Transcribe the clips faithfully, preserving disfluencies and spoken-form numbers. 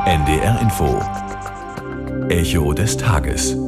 N D R Info. Echo des Tages.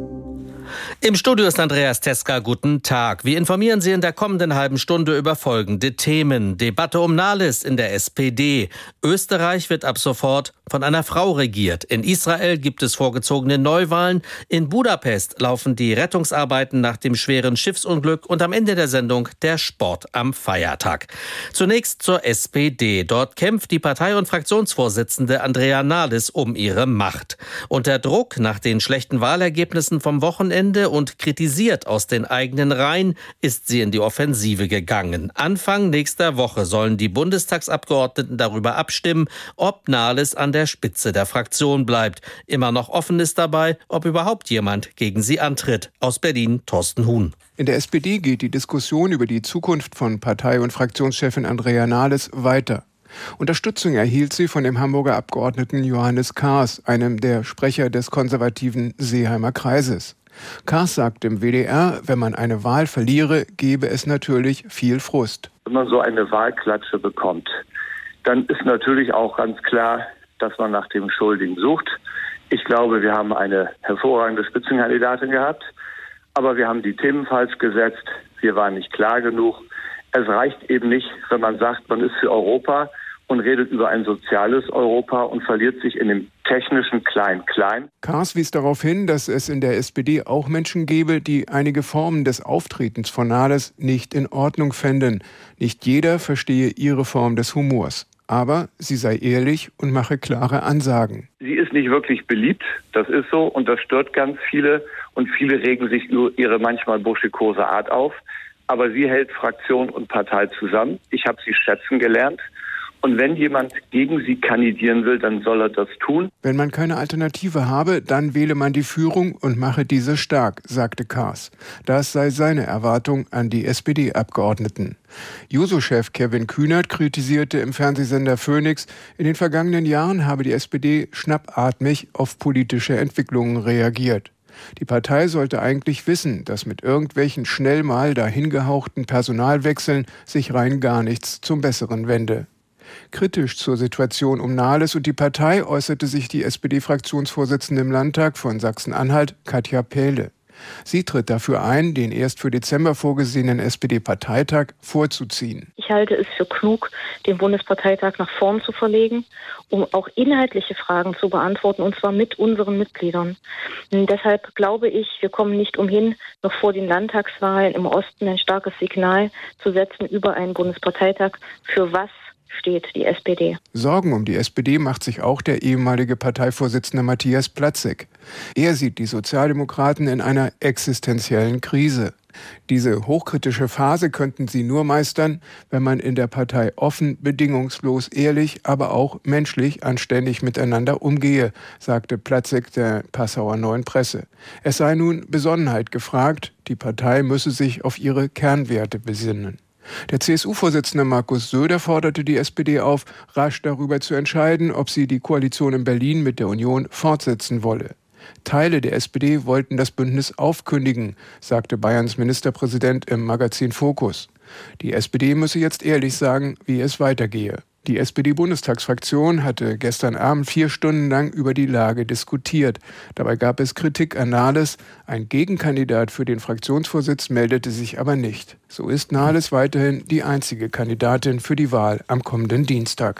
Im Studio ist Andreas Teska. Guten Tag. Wir informieren Sie in der kommenden halben Stunde über folgende Themen. Debatte um Nahles in der S P D. Österreich wird ab sofort von einer Frau regiert. In Israel gibt es vorgezogene Neuwahlen. In Budapest laufen die Rettungsarbeiten nach dem schweren Schiffsunglück. Und am Ende der Sendung der Sport am Feiertag. Zunächst zur S P D. Dort kämpft die Partei- und Fraktionsvorsitzende Andrea Nahles um ihre Macht. Unter Druck nach den schlechten Wahlergebnissen vom Wochenende und kritisiert aus den eigenen Reihen, ist sie in die Offensive gegangen. Anfang nächster Woche sollen die Bundestagsabgeordneten darüber abstimmen, ob Nahles an der Spitze der Fraktion bleibt. Immer noch offen ist dabei, ob überhaupt jemand gegen sie antritt. Aus Berlin, Thorsten Huhn. In der S P D geht die Diskussion über die Zukunft von Partei- und Fraktionschefin Andrea Nahles weiter. Unterstützung erhielt sie von dem Hamburger Abgeordneten Johannes Kahrs, einem der Sprecher des konservativen Seeheimer Kreises. Kahrs sagt im W D R, wenn man eine Wahl verliere, gebe es natürlich viel Frust. Wenn man so eine Wahlklatsche bekommt, dann ist natürlich auch ganz klar, dass man nach dem Schuldigen sucht. Ich glaube, wir haben eine hervorragende Spitzenkandidatin gehabt, aber wir haben die Themen falsch gesetzt. Wir waren nicht klar genug. Es reicht eben nicht, wenn man sagt, man ist für Europa und redet über ein soziales Europa und verliert sich in dem technischen Klein-Klein. Kahrs wies darauf hin, dass es in der S P D auch Menschen gebe, die einige Formen des Auftretens von Nahles nicht in Ordnung fänden. Nicht jeder verstehe ihre Form des Humors. Aber sie sei ehrlich und mache klare Ansagen. Sie ist nicht wirklich beliebt, das ist so, und das stört ganz viele. Und viele regen sich über ihre manchmal buschikose Art auf. Aber sie hält Fraktion und Partei zusammen. Ich habe sie schätzen gelernt. Und wenn jemand gegen sie kandidieren will, dann soll er das tun. Wenn man keine Alternative habe, dann wähle man die Führung und mache diese stark, sagte Kahrs. Das sei seine Erwartung an die S P D-Abgeordneten. Juso-Chef Kevin Kühnert kritisierte im Fernsehsender Phoenix, in den vergangenen Jahren habe die S P D schnappatmig auf politische Entwicklungen reagiert. Die Partei sollte eigentlich wissen, dass mit irgendwelchen schnell mal dahingehauchten Personalwechseln sich rein gar nichts zum Besseren wende. Kritisch zur Situation um Nahles und die Partei äußerte sich die S P D-Fraktionsvorsitzende im Landtag von Sachsen-Anhalt, Katja Pähle. Sie tritt dafür ein, den erst für Dezember vorgesehenen S P D-Parteitag vorzuziehen. Ich halte es für klug, den Bundesparteitag nach vorn zu verlegen, um auch inhaltliche Fragen zu beantworten, und zwar mit unseren Mitgliedern. Und deshalb glaube ich, wir kommen nicht umhin, noch vor den Landtagswahlen im Osten ein starkes Signal zu setzen über einen Bundesparteitag, für was steht die S P D. Sorgen um die S P D macht sich auch der ehemalige Parteivorsitzende Matthias Platzek. Er sieht die Sozialdemokraten in einer existenziellen Krise. Diese hochkritische Phase könnten sie nur meistern, wenn man in der Partei offen, bedingungslos, ehrlich, aber auch menschlich anständig miteinander umgehe, sagte Platzek der Passauer Neuen Presse. Es sei nun Besonnenheit gefragt, die Partei müsse sich auf ihre Kernwerte besinnen. Der C S U-Vorsitzende Markus Söder forderte die S P D auf, rasch darüber zu entscheiden, ob sie die Koalition in Berlin mit der Union fortsetzen wolle. Teile der S P D wollten das Bündnis aufkündigen, sagte Bayerns Ministerpräsident im Magazin Focus. Die S P D müsse jetzt ehrlich sagen, wie es weitergehe. Die S P D-Bundestagsfraktion hatte gestern Abend vier Stunden lang über die Lage diskutiert. Dabei gab es Kritik an Nahles. Ein Gegenkandidat für den Fraktionsvorsitz meldete sich aber nicht. So ist Nahles weiterhin die einzige Kandidatin für die Wahl am kommenden Dienstag.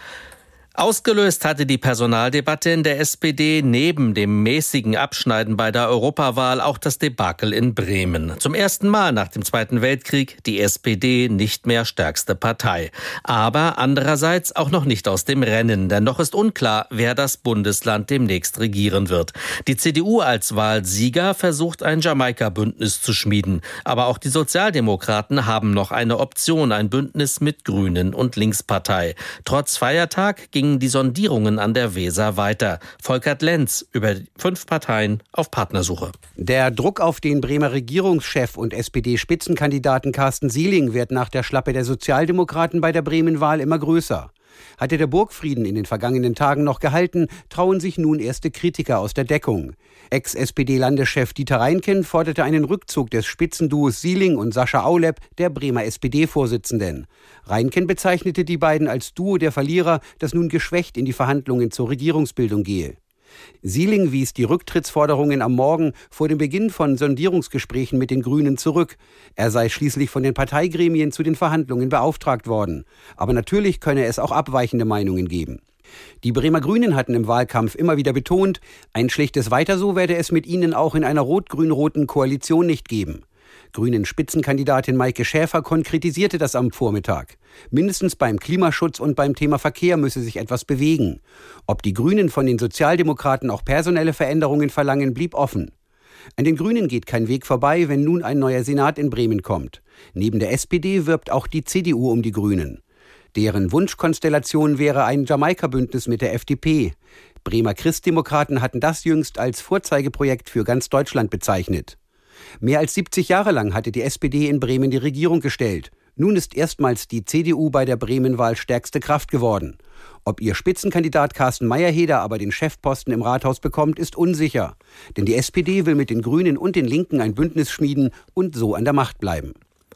Ausgelöst hatte die Personaldebatte in der S P D neben dem mäßigen Abschneiden bei der Europawahl auch das Debakel in Bremen. Zum ersten Mal nach dem Zweiten Weltkrieg die S P D nicht mehr stärkste Partei. Aber andererseits auch noch nicht aus dem Rennen, denn noch ist unklar, wer das Bundesland demnächst regieren wird. Die C D U als Wahlsieger versucht ein Jamaika-Bündnis zu schmieden. Aber auch die Sozialdemokraten haben noch eine Option, ein Bündnis mit Grünen und Linkspartei. Trotz Feiertag ging die Sondierungen an der Weser weiter. Volkert Lenz über fünf Parteien auf Partnersuche. Der Druck auf den Bremer Regierungschef und S P D-Spitzenkandidaten Carsten Sieling wird nach der Schlappe der Sozialdemokraten bei der Bremen-Wahl immer größer. Hatte der Burgfrieden in den vergangenen Tagen noch gehalten, trauen sich nun erste Kritiker aus der Deckung. Ex-S P D-Landeschef Dieter Reinken forderte einen Rückzug des Spitzenduos Sieling und Sascha Aulep, der Bremer S P D-Vorsitzenden. Reinken bezeichnete die beiden als Duo der Verlierer, das nun geschwächt in die Verhandlungen zur Regierungsbildung gehe. Sieling wies die Rücktrittsforderungen am Morgen vor dem Beginn von Sondierungsgesprächen mit den Grünen zurück. Er sei schließlich von den Parteigremien zu den Verhandlungen beauftragt worden. Aber natürlich könne es auch abweichende Meinungen geben. Die Bremer Grünen hatten im Wahlkampf immer wieder betont, ein schlechtes Weiter so werde es mit ihnen auch in einer rot-grün-roten Koalition nicht geben. Grünen-Spitzenkandidatin Maike Schäfer konkretisierte das am Vormittag. Mindestens beim Klimaschutz und beim Thema Verkehr müsse sich etwas bewegen. Ob die Grünen von den Sozialdemokraten auch personelle Veränderungen verlangen, blieb offen. An den Grünen geht kein Weg vorbei, wenn nun ein neuer Senat in Bremen kommt. Neben der S P D wirbt auch die C D U um die Grünen. Deren Wunschkonstellation wäre ein Jamaika-Bündnis mit der F D P. Bremer Christdemokraten hatten das jüngst als Vorzeigeprojekt für ganz Deutschland bezeichnet. Mehr als siebzig Jahre lang hatte die S P D in Bremen die Regierung gestellt. Nun ist erstmals die C D U bei der Bremen-Wahl stärkste Kraft geworden. Ob ihr Spitzenkandidat Carsten Mayerheder aber den Chefposten im Rathaus bekommt, ist unsicher. Denn die S P D will mit den Grünen und den Linken ein Bündnis schmieden und so an der Macht bleiben.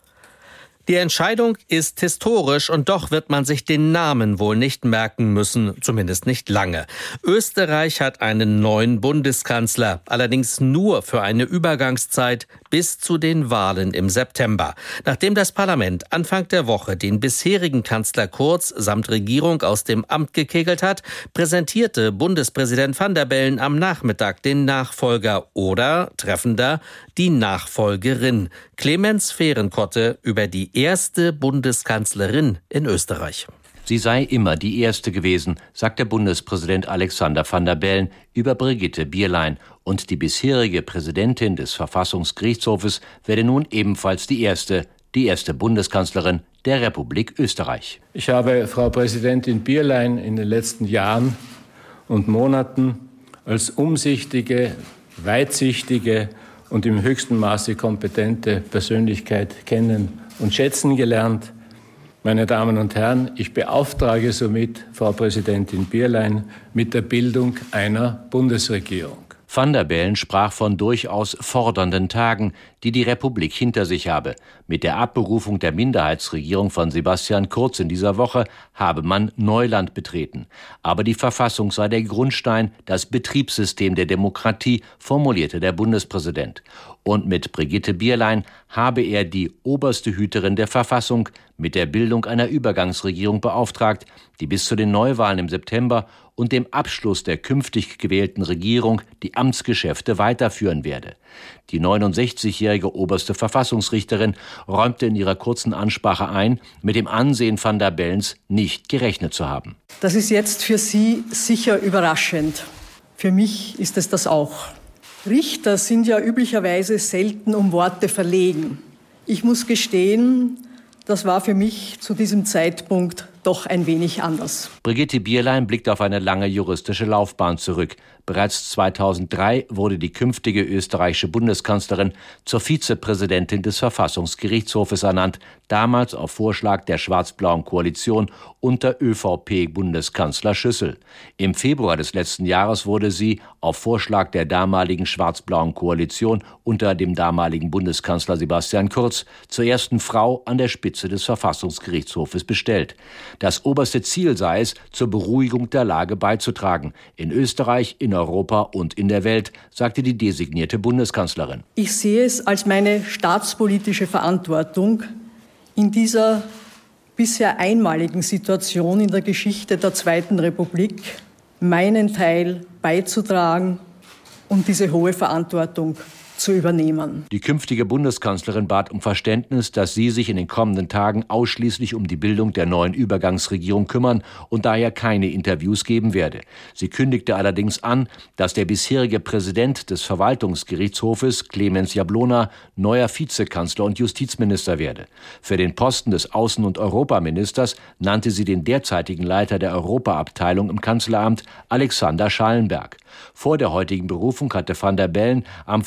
Die Entscheidung ist historisch und doch wird man sich den Namen wohl nicht merken müssen, zumindest nicht lange. Österreich hat einen neuen Bundeskanzler, allerdings nur für eine Übergangszeit bis zu den Wahlen im September. Nachdem das Parlament Anfang der Woche den bisherigen Kanzler Kurz samt Regierung aus dem Amt gekegelt hat, präsentierte Bundespräsident Van der Bellen am Nachmittag den Nachfolger oder, treffender, die Nachfolgerin. Clemens Fehrenkotte über die erste Bundeskanzlerin in Österreich. Sie sei immer die erste gewesen, sagt der Bundespräsident Alexander Van der Bellen über Brigitte Bierlein. Und die bisherige Präsidentin des Verfassungsgerichtshofes werde nun ebenfalls die erste, die erste Bundeskanzlerin der Republik Österreich. Ich habe Frau Präsidentin Bierlein in den letzten Jahren und Monaten als umsichtige, weitsichtige und im höchsten Maße kompetente Persönlichkeit kennen und schätzen gelernt. Meine Damen und Herren, ich beauftrage somit Frau Präsidentin Bierlein mit der Bildung einer Bundesregierung. Van der Bellen sprach von durchaus fordernden Tagen, die die Republik hinter sich habe. Mit der Abberufung der Minderheitsregierung von Sebastian Kurz in dieser Woche habe man Neuland betreten. Aber die Verfassung sei der Grundstein, das Betriebssystem der Demokratie, formulierte der Bundespräsident. Und mit Brigitte Bierlein habe er die oberste Hüterin der Verfassung mit der Bildung einer Übergangsregierung beauftragt, die bis zu den Neuwahlen im September und dem Abschluss der künftig gewählten Regierung die Amtsgeschäfte weiterführen werde. Die neunundsechzigjährige oberste Verfassungsrichterin räumte in ihrer kurzen Ansprache ein, mit dem Ansehen Van der Bellens nicht gerechnet zu haben. Das ist jetzt für Sie sicher überraschend. Für mich ist es das auch. Richter sind ja üblicherweise selten um Worte verlegen. Ich muss gestehen, das war für mich zu diesem Zeitpunkt doch ein wenig anders. Brigitte Bierlein blickt auf eine lange juristische Laufbahn zurück. Bereits zweitausenddrei wurde die künftige österreichische Bundeskanzlerin zur Vizepräsidentin des Verfassungsgerichtshofes ernannt, damals auf Vorschlag der schwarz-blauen Koalition unter ÖVP-Bundeskanzler Schüssel. Im Februar des letzten Jahres wurde sie auf Vorschlag der damaligen schwarz-blauen Koalition unter dem damaligen Bundeskanzler Sebastian Kurz zur ersten Frau an der Spitze des Verfassungsgerichtshofes bestellt. Das oberste Ziel sei es, zur Beruhigung der Lage beizutragen. In Österreich, in Europa und in der Welt, sagte die designierte Bundeskanzlerin. Ich sehe es als meine staatspolitische Verantwortung, in dieser bisher einmaligen Situation in der Geschichte der Zweiten Republik meinen Teil beizutragen und diese hohe Verantwortung zu übernehmen. Die künftige Bundeskanzlerin bat um Verständnis, dass sie sich in den kommenden Tagen ausschließlich um die Bildung der neuen Übergangsregierung kümmern und daher keine Interviews geben werde. Sie kündigte allerdings an, dass der bisherige Präsident des Verwaltungsgerichtshofes, Clemens Jablona, neuer Vizekanzler und Justizminister werde. Für den Posten des Außen- und Europaministers nannte sie den derzeitigen Leiter der Europaabteilung im Kanzleramt, Alexander Schallenberg. Vor der heutigen Berufung hatte Van der Bellen am Vormittag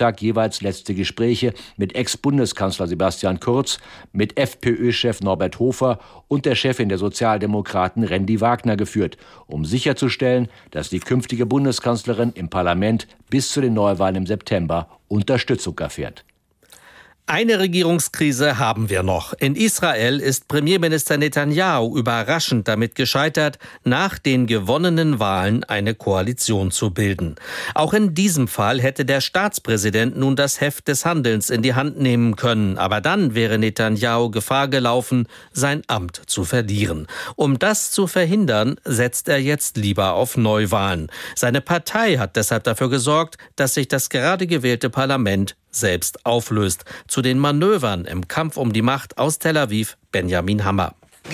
Montag jeweils letzte Gespräche mit Ex-Bundeskanzler Sebastian Kurz, mit FPÖ-Chef Norbert Hofer und der Chefin der Sozialdemokraten Randy Wagner geführt, um sicherzustellen, dass die künftige Bundeskanzlerin im Parlament bis zu den Neuwahlen im September Unterstützung erfährt. Eine Regierungskrise haben wir noch. In Israel ist Premierminister Netanyahu überraschend damit gescheitert, nach den gewonnenen Wahlen eine Koalition zu bilden. Auch in diesem Fall hätte der Staatspräsident nun das Heft des Handelns in die Hand nehmen können. Aber dann wäre Netanyahu Gefahr gelaufen, sein Amt zu verlieren. Um das zu verhindern, setzt er jetzt lieber auf Neuwahlen. Seine Partei hat deshalb dafür gesorgt, dass sich das gerade gewählte Parlament selbst auflöst. Zu den Manövern im Kampf um die Macht aus Tel Aviv, Benjamin Hammer.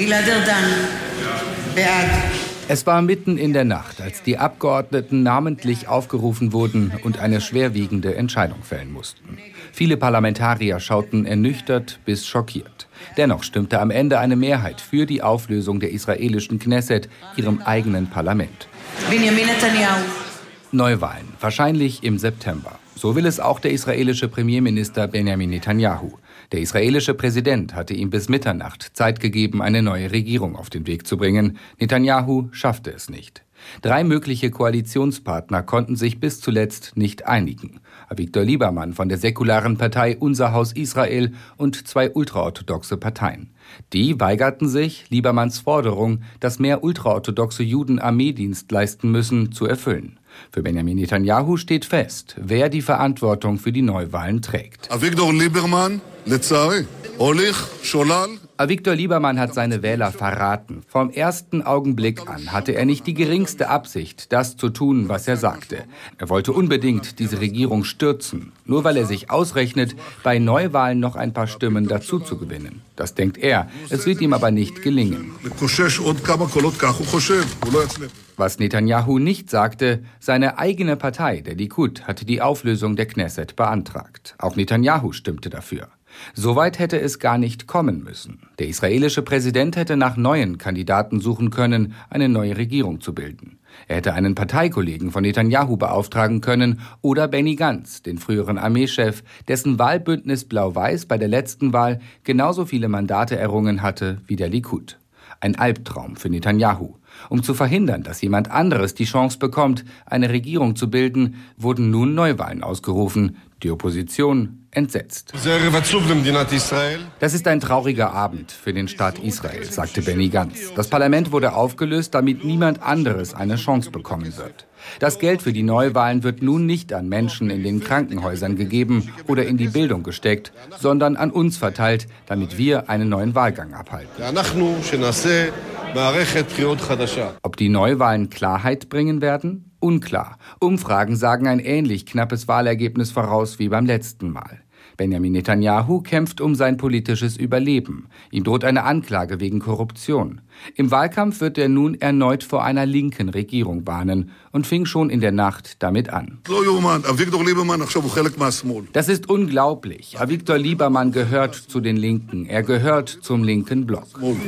Es war mitten in der Nacht, als die Abgeordneten namentlich aufgerufen wurden und eine schwerwiegende Entscheidung fällen mussten. Viele Parlamentarier schauten ernüchtert bis schockiert. Dennoch stimmte am Ende eine Mehrheit für die Auflösung der israelischen Knesset, ihrem eigenen Parlament. Benjamin Netanyahu. Neuwahlen, wahrscheinlich im September. So will es auch der israelische Premierminister Benjamin Netanyahu. Der israelische Präsident hatte ihm bis Mitternacht Zeit gegeben, eine neue Regierung auf den Weg zu bringen. Netanyahu schaffte es nicht. Drei mögliche Koalitionspartner konnten sich bis zuletzt nicht einigen. Avigdor Liebermann von der säkularen Partei Unser Haus Israel und zwei ultraorthodoxe Parteien. Die weigerten sich, Liebermanns Forderung, dass mehr ultraorthodoxe Juden Armeedienst leisten müssen, zu erfüllen. Für Benjamin Netanyahu steht fest, wer die Verantwortung für die Neuwahlen trägt. Avigdor Liebermann, lezari, olich, sholal. Avigdor Liebermann hat seine Wähler verraten. Vom ersten Augenblick an hatte er nicht die geringste Absicht, das zu tun, was er sagte. Er wollte unbedingt diese Regierung stürzen, nur weil er sich ausrechnet, bei Neuwahlen noch ein paar Stimmen dazu zu gewinnen. Das denkt er, es wird ihm aber nicht gelingen. Was Netanyahu nicht sagte, seine eigene Partei, der Likud, hatte die Auflösung der Knesset beantragt. Auch Netanyahu stimmte dafür. Soweit hätte es gar nicht kommen müssen. Der israelische Präsident hätte nach neuen Kandidaten suchen können, eine neue Regierung zu bilden. Er hätte einen Parteikollegen von Netanyahu beauftragen können oder Benny Gantz, den früheren Armeechef, dessen Wahlbündnis Blau-Weiß bei der letzten Wahl genauso viele Mandate errungen hatte wie der Likud. Ein Albtraum für Netanyahu. Um zu verhindern, dass jemand anderes die Chance bekommt, eine Regierung zu bilden, wurden nun Neuwahlen ausgerufen. Die Opposition entsetzt. Das ist ein trauriger Abend für den Staat Israel, sagte Benny Gantz. Das Parlament wurde aufgelöst, damit niemand anderes eine Chance bekommen wird. Das Geld für die Neuwahlen wird nun nicht an Menschen in den Krankenhäusern gegeben oder in die Bildung gesteckt, sondern an uns verteilt, damit wir einen neuen Wahlgang abhalten. Ob die Neuwahlen Klarheit bringen werden? Unklar. Umfragen sagen ein ähnlich knappes Wahlergebnis voraus wie beim letzten Mal. Benjamin Netanyahu kämpft um sein politisches Überleben. Ihm droht eine Anklage wegen Korruption. Im Wahlkampf wird er nun erneut vor einer linken Regierung warnen und fing schon in der Nacht damit an. Das ist unglaublich. Avigdor Liebermann gehört zu den Linken. Er gehört zum linken Block.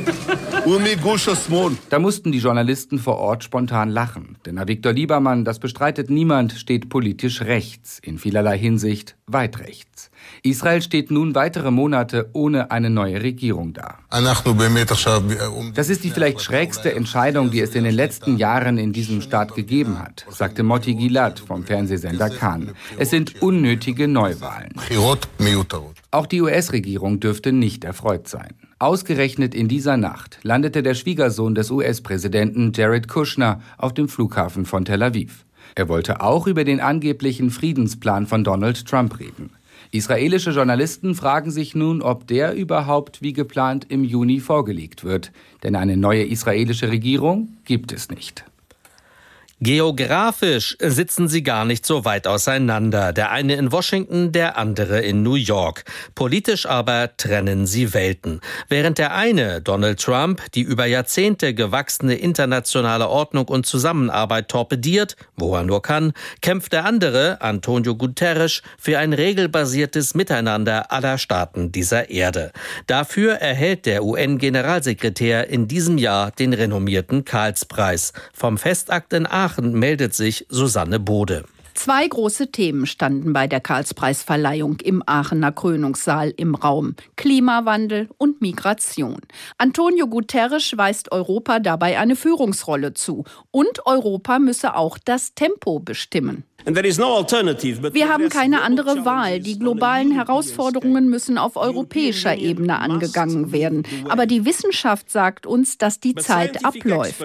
Da mussten die Journalisten vor Ort spontan lachen. Denn Avigdor Liebermann, das bestreitet niemand, steht politisch rechts, in vielerlei Hinsicht weit rechts. Israel steht nun weitere Monate ohne eine neue Regierung da. Das ist die vielleicht schrägste Entscheidung, die es in den letzten Jahren in diesem Staat gegeben hat, sagte Motti Gilad vom Fernsehsender Kan. Es sind unnötige Neuwahlen. Auch die U S-Regierung dürfte nicht erfreut sein. Ausgerechnet in dieser Nacht landete der Schwiegersohn des U S-Präsidenten Jared Kushner auf dem Flughafen von Tel Aviv. Er wollte auch über den angeblichen Friedensplan von Donald Trump reden. Israelische Journalisten fragen sich nun, ob der überhaupt wie geplant im Juni vorgelegt wird. Denn eine neue israelische Regierung gibt es nicht. Geografisch sitzen sie gar nicht so weit auseinander. Der eine in Washington, der andere in New York. Politisch aber trennen sie Welten. Während der eine, Donald Trump, die über Jahrzehnte gewachsene internationale Ordnung und Zusammenarbeit torpediert, wo er nur kann, kämpft der andere, Antonio Guterres, für ein regelbasiertes Miteinander aller Staaten dieser Erde. Dafür erhält der U N-Generalsekretär in diesem Jahr den renommierten Karlspreis. Vom Festakt in Aachen meldet sich Susanne Bode. Zwei große Themen standen bei der Karlspreisverleihung im Aachener Krönungssaal im Raum: Klimawandel und Migration. Antonio Guterres weist Europa dabei eine Führungsrolle zu. Und Europa müsse auch das Tempo bestimmen. Wir haben keine andere Wahl. Die globalen Herausforderungen müssen auf europäischer Ebene angegangen werden. Aber die Wissenschaft sagt uns, dass die Zeit abläuft.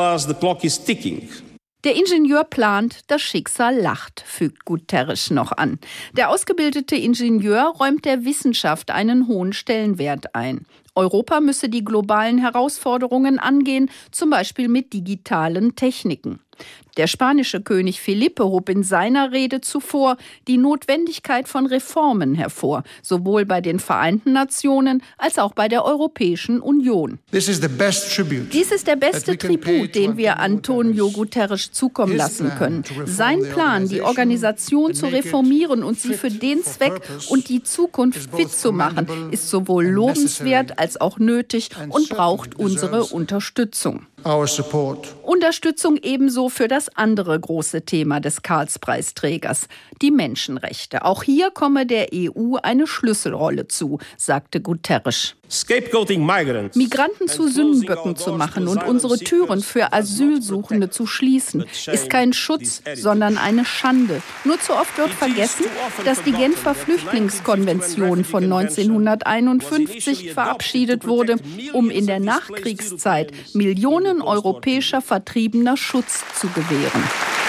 Der Ingenieur plant, das Schicksal lacht, fügt Guterres noch an. Der ausgebildete Ingenieur räumt der Wissenschaft einen hohen Stellenwert ein. Europa müsse die globalen Herausforderungen angehen, zum Beispiel mit digitalen Techniken. Der spanische König Felipe hob in seiner Rede zuvor die Notwendigkeit von Reformen hervor, sowohl bei den Vereinten Nationen als auch bei der Europäischen Union. Dies ist der beste Tribut, den wir Antonio Guterres zukommen lassen können. Sein Plan, die Organisation zu reformieren und sie für den Zweck und die Zukunft fit zu machen, ist sowohl lobenswert als auch nötig und braucht unsere Unterstützung. Unterstützung ebenso für das andere große Thema des Karlspreisträgers, die Menschenrechte. Auch hier komme der E U eine Schlüsselrolle zu, sagte Guterres. Migranten zu Sündenböcken zu machen und unsere Türen für Asylsuchende zu schließen, ist kein Schutz, sondern eine Schande. Nur zu oft wird vergessen, dass die Genfer Flüchtlingskonvention von neunzehnhunderteinundfünfzig verabschiedet wurde, um in der Nachkriegszeit Millionen europäischer Vertriebener Schutz zu gewähren.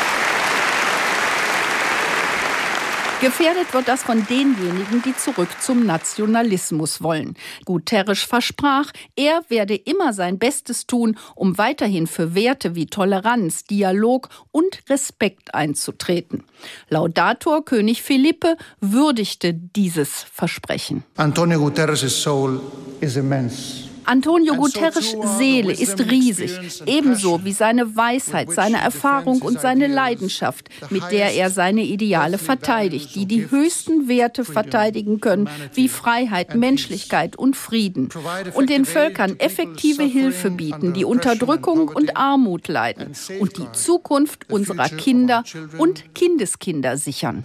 Gefährdet wird das von denjenigen, die zurück zum Nationalismus wollen. Guterres versprach, er werde immer sein Bestes tun, um weiterhin für Werte wie Toleranz, Dialog und Respekt einzutreten. Laudator König Felipe würdigte dieses Versprechen. Antonio Guterres' soul is immense. Antonio Guterres' Seele ist riesig, ebenso wie seine Weisheit, seine Erfahrung und seine Leidenschaft, mit der er seine Ideale verteidigt, die die höchsten Werte verteidigen können, wie Freiheit, Menschlichkeit und Frieden, und den Völkern effektive Hilfe bieten, die Unterdrückung und Armut leiden, und die Zukunft unserer Kinder und Kindeskinder sichern.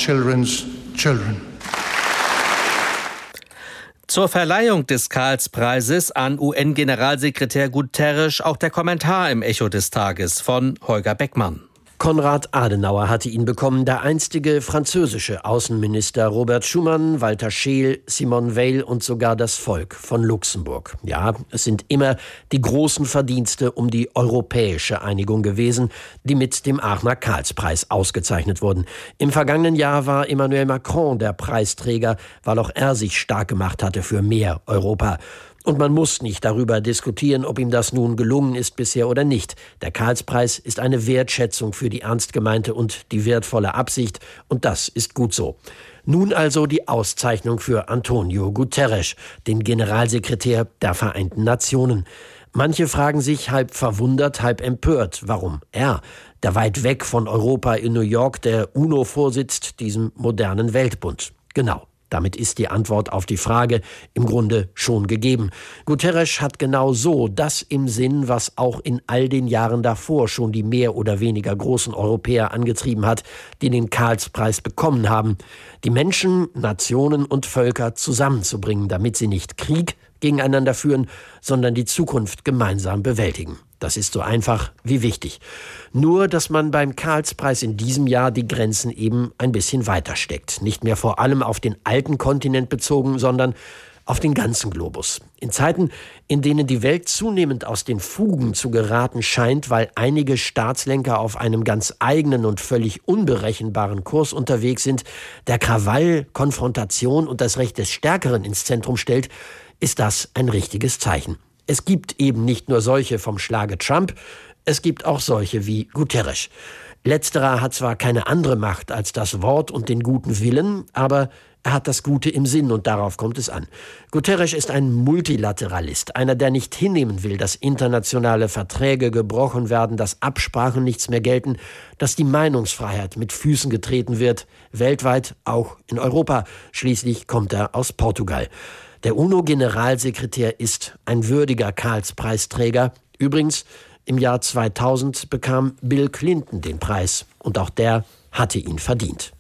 Zur Verleihung des Karlspreises an U N-Generalsekretär Guterres auch der Kommentar im Echo des Tages von Holger Beckmann. Konrad Adenauer hatte ihn bekommen, der einstige französische Außenminister Robert Schuman, Walter Scheel, Simone Veil und sogar das Volk von Luxemburg. Ja, es sind immer die großen Verdienste um die europäische Einigung gewesen, die mit dem Aachener Karlspreis ausgezeichnet wurden. Im vergangenen Jahr war Emmanuel Macron der Preisträger, weil auch er sich stark gemacht hatte für mehr Europa. Und man muss nicht darüber diskutieren, ob ihm das nun gelungen ist bisher oder nicht. Der Karlspreis ist eine Wertschätzung für die ernst gemeinte und die wertvolle Absicht, und das ist gut so. Nun also die Auszeichnung für Antonio Guterres, den Generalsekretär der Vereinten Nationen. Manche fragen sich halb verwundert, halb empört, warum er, der weit weg von Europa in New York der UNO vorsitzt, diesem modernen Weltbund. Genau. Damit ist die Antwort auf die Frage im Grunde schon gegeben. Guterres hat genau so das im Sinn, was auch in all den Jahren davor schon die mehr oder weniger großen Europäer angetrieben hat, die den Karlspreis bekommen haben. Die Menschen, Nationen und Völker zusammenzubringen, damit sie nicht Krieg gegeneinander führen, sondern die Zukunft gemeinsam bewältigen. Das ist so einfach wie wichtig. Nur, dass man beim Karlspreis in diesem Jahr die Grenzen eben ein bisschen weiter steckt. Nicht mehr vor allem auf den alten Kontinent bezogen, sondern auf den ganzen Globus. In Zeiten, in denen die Welt zunehmend aus den Fugen zu geraten scheint, weil einige Staatslenker auf einem ganz eigenen und völlig unberechenbaren Kurs unterwegs sind, der Krawall, Konfrontation und das Recht des Stärkeren ins Zentrum stellt, ist das ein richtiges Zeichen. Es gibt eben nicht nur solche vom Schlage Trump, es gibt auch solche wie Guterres. Letzterer hat zwar keine andere Macht als das Wort und den guten Willen, aber er hat das Gute im Sinn und darauf kommt es an. Guterres ist ein Multilateralist, einer, der nicht hinnehmen will, dass internationale Verträge gebrochen werden, dass Absprachen nichts mehr gelten, dass die Meinungsfreiheit mit Füßen getreten wird, weltweit, auch in Europa. Schließlich kommt er aus Portugal. Der UNO-Generalsekretär ist ein würdiger Karlspreisträger. Übrigens, im Jahr zweitausend bekam Bill Clinton den Preis. Und auch der hatte ihn verdient.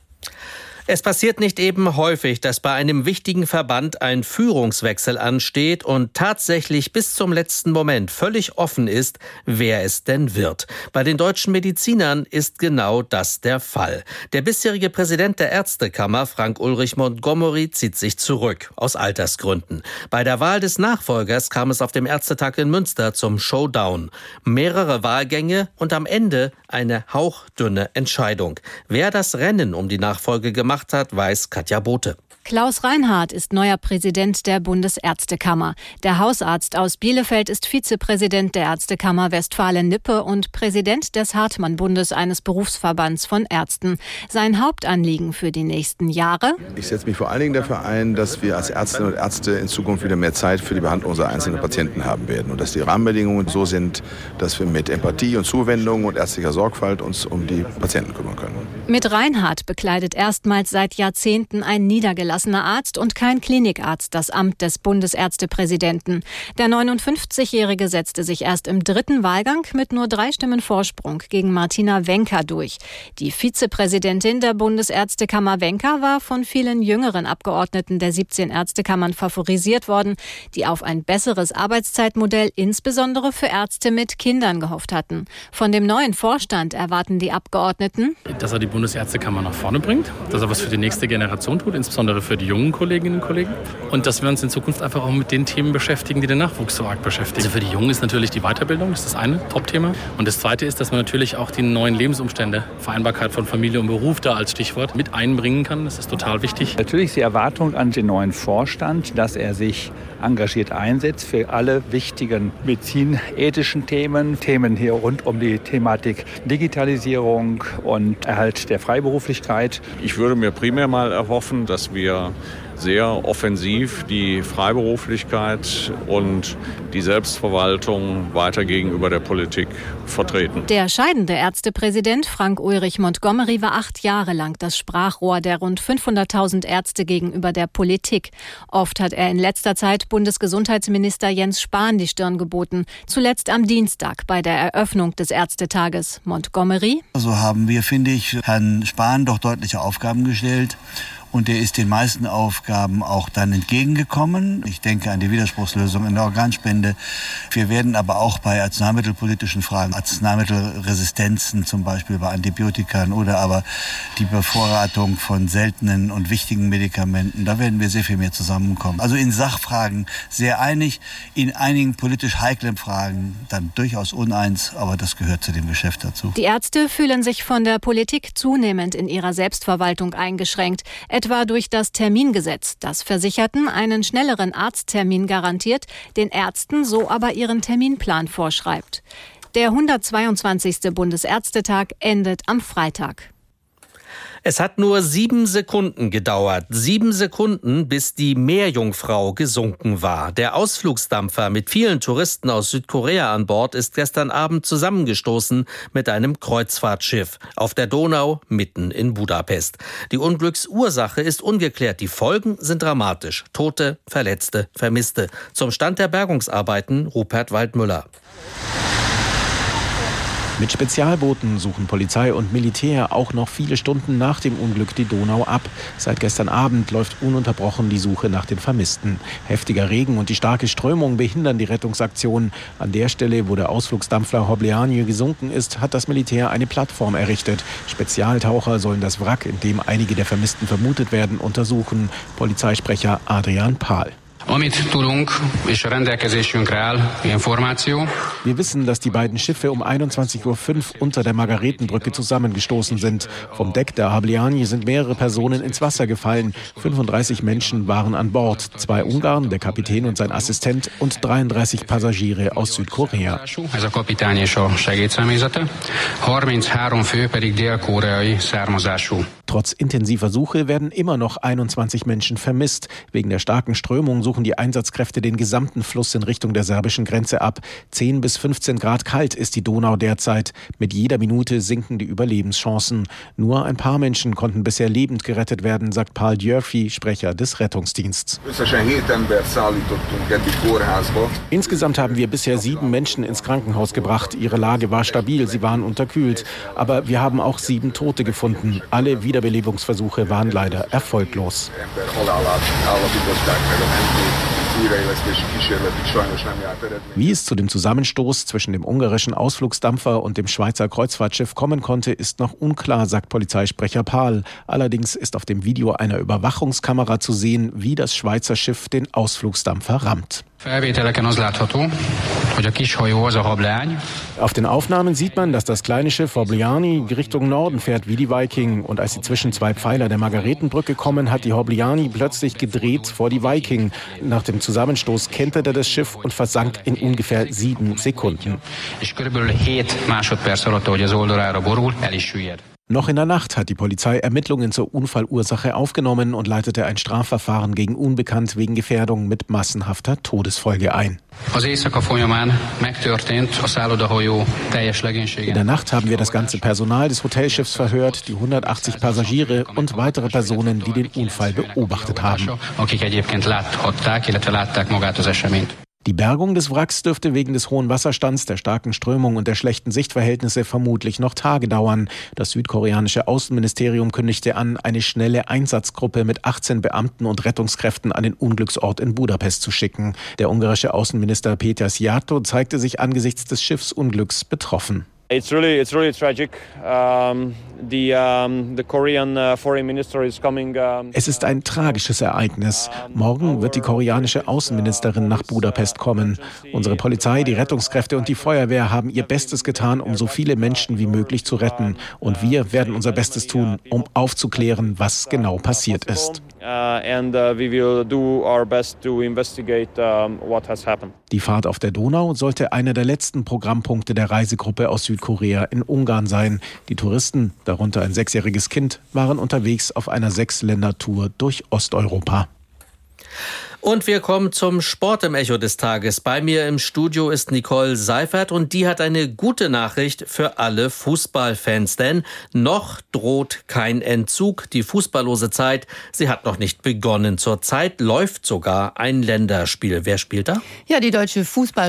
Es passiert nicht eben häufig, dass bei einem wichtigen Verband ein Führungswechsel ansteht und tatsächlich bis zum letzten Moment völlig offen ist, wer es denn wird. Bei den deutschen Medizinern ist genau das der Fall. Der bisherige Präsident der Ärztekammer, Frank-Ulrich Montgomery, zieht sich zurück, aus Altersgründen. Bei der Wahl des Nachfolgers kam es auf dem Ärztetag in Münster zum Showdown. Mehrere Wahlgänge und am Ende eine hauchdünne Entscheidung. Wer das Rennen um die Nachfolge gemacht hat, weiß Katja Bote. Klaus Reinhardt ist neuer Präsident der Bundesärztekammer. Der Hausarzt aus Bielefeld ist Vizepräsident der Ärztekammer Westfalen-Lippe und Präsident des Hartmann-Bundes, eines Berufsverbands von Ärzten. Sein Hauptanliegen für die nächsten Jahre: Ich setze mich vor allen Dingen dafür ein, dass wir als Ärztinnen und Ärzte in Zukunft wieder mehr Zeit für die Behandlung unserer einzelnen Patienten haben werden und dass die Rahmenbedingungen so sind, dass wir mit Empathie und Zuwendung und ärztlicher Sorgfalt uns um die Patienten kümmern können. Mit Reinhardt bekleidet erstmals seit Jahrzehnten ein niedergelassener Arzt und kein Klinikarzt das Amt des Bundesärztepräsidenten. Der neunundfünfzigjährige setzte sich erst im dritten Wahlgang mit nur drei Stimmen Vorsprung gegen Martina Wencker durch. Die Vizepräsidentin der Bundesärztekammer Wencker war von vielen jüngeren Abgeordneten der siebzehn Ärztekammern favorisiert worden, die auf ein besseres Arbeitszeitmodell insbesondere für Ärzte mit Kindern gehofft hatten. Von dem neuen Vorstand erwarten die Abgeordneten, dass er die Bundesärztekammer nach vorne bringt, dass er was für die nächste Generation tut, insbesondere für die jungen Kolleginnen und Kollegen. Und dass wir uns in Zukunft einfach auch mit den Themen beschäftigen, die den Nachwuchs so arg beschäftigen. Also für die Jungen ist natürlich die Weiterbildung, das ist das eine Top-Thema. Und das zweite ist, dass man natürlich auch die neuen Lebensumstände, Vereinbarkeit von Familie und Beruf da als Stichwort mit einbringen kann. Das ist total wichtig. Natürlich ist die Erwartung an den neuen Vorstand, dass er sich engagiert einsetzt für alle wichtigen medizinethischen Themen, Themen hier rund um die Thematik Digitalisierung und Erhalt der Freiberuflichkeit. Ich würde mir primär mal erhoffen, dass wir sehr offensiv die Freiberuflichkeit und die Selbstverwaltung weiter gegenüber der Politik vertreten. Der scheidende Ärztepräsident Frank-Ulrich Montgomery war acht Jahre lang das Sprachrohr der rund fünfhunderttausend Ärzte gegenüber der Politik. Oft hat er in letzter Zeit Bundesgesundheitsminister Jens Spahn die Stirn geboten. Zuletzt am Dienstag bei der Eröffnung des Ärztetages. Montgomery: So haben wir, finde ich, Herrn Spahn doch deutliche Aufgaben gestellt. Und er ist den meisten Aufgaben auch dann entgegengekommen. Ich denke an die Widerspruchslösung in der Organspende. Wir werden aber auch bei arzneimittelpolitischen Fragen, Arzneimittelresistenzen zum Beispiel bei Antibiotikern oder aber die Bevorratung von seltenen und wichtigen Medikamenten, da werden wir sehr viel mehr zusammenkommen. Also in Sachfragen sehr einig, in einigen politisch heiklen Fragen dann durchaus uneins, aber das gehört zu dem Geschäft dazu. Die Ärzte fühlen sich von der Politik zunehmend in ihrer Selbstverwaltung eingeschränkt. Etwa durch das Termingesetz, das Versicherten einen schnelleren Arzttermin garantiert, den Ärzten so aber ihren Terminplan vorschreibt. Der hundertzweiundzwanzigste Bundesärztetag endet am Freitag. Es hat nur sieben Sekunden gedauert. Sieben Sekunden, bis die Meerjungfrau gesunken war. Der Ausflugsdampfer mit vielen Touristen aus Südkorea an Bord ist gestern Abend zusammengestoßen mit einem Kreuzfahrtschiff auf der Donau mitten in Budapest. Die Unglücksursache ist ungeklärt. Die Folgen sind dramatisch. Tote, Verletzte, Vermisste. Zum Stand der Bergungsarbeiten Rupert Waldmüller. Mit Spezialbooten suchen Polizei und Militär auch noch viele Stunden nach dem Unglück die Donau ab. Seit gestern Abend läuft ununterbrochen die Suche nach den Vermissten. Heftiger Regen und die starke Strömung behindern die Rettungsaktionen. An der Stelle, wo der Ausflugsdampfer Hobleanie gesunken ist, hat das Militär eine Plattform errichtet. Spezialtaucher sollen das Wrack, in dem einige der Vermissten vermutet werden, untersuchen. Polizeisprecher Adrian Pahl. Wir wissen, dass die beiden Schiffe um einundzwanzig Uhr fünf unter der Margaretenbrücke zusammengestoßen sind. Vom Deck der Hobleanie sind mehrere Personen ins Wasser gefallen. fünfunddreißig Menschen waren an Bord. Zwei Ungarn, der Kapitän und sein Assistent und dreiunddreißig Passagiere aus Südkorea. Trotz intensiver Suche werden immer noch einundzwanzig Menschen vermisst. Wegen der starken Strömung suchen die Einsatzkräfte den gesamten Fluss in Richtung der serbischen Grenze ab. zehn bis fünfzehn Grad kalt ist die Donau derzeit. Mit jeder Minute sinken die Überlebenschancen. Nur ein paar Menschen konnten bisher lebend gerettet werden, sagt Paul Djörfi, Sprecher des Rettungsdienstes. Insgesamt haben wir bisher sieben Menschen ins Krankenhaus gebracht. Ihre Lage war stabil, sie waren unterkühlt. Aber wir haben auch sieben Tote gefunden. Alle Wiederbelebungsversuche waren leider erfolglos. Wie es zu dem Zusammenstoß zwischen dem ungarischen Ausflugsdampfer und dem Schweizer Kreuzfahrtschiff kommen konnte, ist noch unklar, sagt Polizeisprecher Pahl. Allerdings ist auf dem Video einer Überwachungskamera zu sehen, wie das Schweizer Schiff den Ausflugsdampfer rammt. Auf den Aufnahmen sieht man, dass das kleine Schiff Hobliani Richtung Norden fährt wie die Viking. Und als sie zwischen zwei Pfeiler der Margaretenbrücke kommen, hat die Hobliani plötzlich gedreht vor die Viking. Nach dem Zusammenstoß kenterte das Schiff und versank in ungefähr sieben Sekunden. Noch in der Nacht hat die Polizei Ermittlungen zur Unfallursache aufgenommen und leitete ein Strafverfahren gegen Unbekannt wegen Gefährdung mit massenhafter Todesfolge ein. In der Nacht haben wir das ganze Personal des Hotelschiffs verhört, die hundertachtzig Passagiere und weitere Personen, die den Unfall beobachtet haben. Die Bergung des Wracks dürfte wegen des hohen Wasserstands, der starken Strömung und der schlechten Sichtverhältnisse vermutlich noch Tage dauern. Das südkoreanische Außenministerium kündigte an, eine schnelle Einsatzgruppe mit achtzehn Beamten und Rettungskräften an den Unglücksort in Budapest zu schicken. Der ungarische Außenminister Péter Szijjártó zeigte sich angesichts des Schiffsunglücks betroffen. It's really, it's really tragic. Um, the, um, the Korean uh, foreign minister is coming. Um, es ist ein tragisches Ereignis. Morgen wird die koreanische Außenministerin nach Budapest kommen. Unsere Polizei, die Rettungskräfte und die Feuerwehr haben ihr Bestes getan, um so viele Menschen wie möglich zu retten. Und wir werden unser Bestes tun, um aufzuklären, was genau passiert ist. Die Fahrt auf der Donau sollte einer der letzten Programmpunkte der Reisegruppe aus Südkorea in Ungarn sein. Die Touristen, darunter ein sechsjähriges Kind, waren unterwegs auf einer Sechsländer-Tour durch Osteuropa. Und wir kommen zum Sport im Echo des Tages. Bei mir im Studio ist Nicole Seifert und die hat eine gute Nachricht für alle Fußballfans. Denn noch droht kein Entzug. Die fußballlose Zeit, sie hat noch nicht begonnen. Zurzeit läuft sogar ein Länderspiel. Wer spielt da? Ja, die deutsche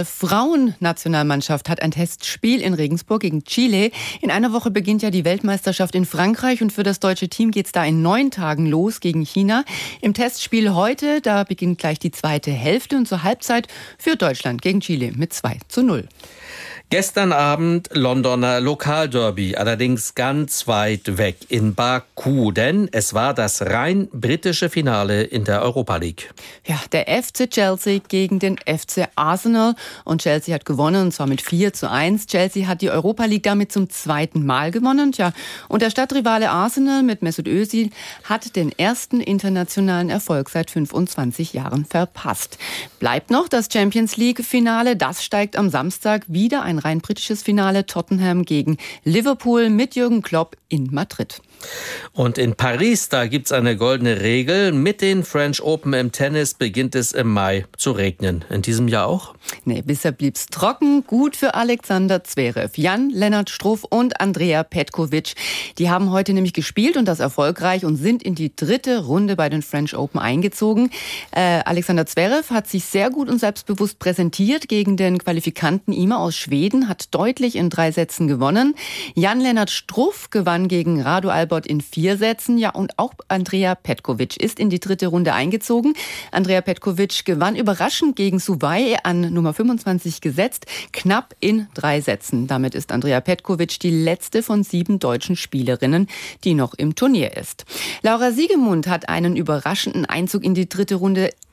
Fußball-Frauen-Nationalmannschaft hat ein Testspiel in Regensburg gegen Chile. In einer Woche beginnt ja die Weltmeisterschaft in Frankreich und für das deutsche Team geht es da in neun Tagen los gegen China. Im Testspiel heute, da beginnt gleich die zweite Hälfte und zur Halbzeit führt Deutschland gegen Chile mit zwei zu null. Gestern Abend Londoner Lokalderby, allerdings ganz weit weg in Baku, denn es war das rein britische Finale in der Europa League. Ja, der F C Chelsea gegen den F C Arsenal und Chelsea hat gewonnen und zwar mit vier zu eins. Chelsea hat die Europa League damit zum zweiten Mal gewonnen. Tja, und der Stadtrivale Arsenal mit Mesut Özil hat den ersten internationalen Erfolg seit fünfundzwanzig Jahren verpasst. Bleibt noch das Champions League Finale, das steigt am Samstag wieder ein rein britisches Finale, Tottenham gegen Liverpool mit Jürgen Klopp in Madrid. Und in Paris, da gibt's eine goldene Regel. Mit den French Open im Tennis beginnt es im Mai zu regnen. In diesem Jahr auch? Nee, bisher blieb's trocken. Gut für Alexander Zverev, Jan-Lennart Struff und Andrea Petkovic. Die haben heute nämlich gespielt und das erfolgreich und sind in die dritte Runde bei den French Open eingezogen. Äh, Alexander Zverev hat sich sehr gut und selbstbewusst präsentiert gegen den Qualifikanten Ima aus Schweden, hat deutlich in drei Sätzen gewonnen. Jan-Lennart Struff gewann gegen Radu Albert in vier Sätzen. Ja, und auch Andrea Petkovic ist in die dritte Runde eingezogen. Andrea Petkovic gewann überraschend gegen Suwai an Nummer fünfundzwanzig gesetzt, knapp in drei Sätzen. Damit ist Andrea Petkovic die letzte von sieben deutschen Spielerinnen, die noch im Turnier ist. Laura Siegemund hat einen überraschenden Einzug in die dritte Runde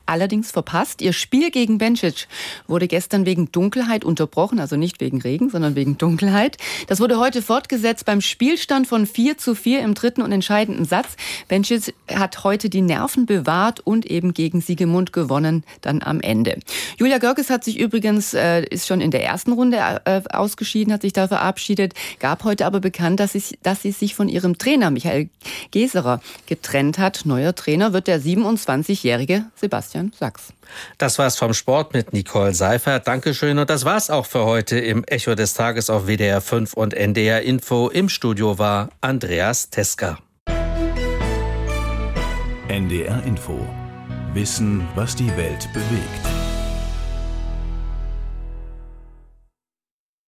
allerdings verpasst. Ihr Spiel gegen Bencic wurde gestern wegen Dunkelheit unterbrochen, also nicht wegen Regen, sondern wegen Dunkelheit. Das wurde heute fortgesetzt beim Spielstand von vier zu vier im dritten und entscheidenden Satz. Bencic hat heute die Nerven bewahrt und eben gegen Siegemund gewonnen, dann am Ende. Julia Görges hat sich übrigens, äh, ist schon in der ersten Runde äh, ausgeschieden, hat sich da verabschiedet, gab heute aber bekannt, dass sie, dass sie sich von ihrem Trainer Michael Geserer getrennt hat. Neuer Trainer wird der siebenundzwanzigjährige Sebastian Sachs. Das war's vom Sport mit Nicole Seifert. Dankeschön. Und das war's auch für heute im Echo des Tages auf W D R fünf und N D R Info. Im Studio war Andreas Teska. N D R Info. Wissen, was die Welt bewegt.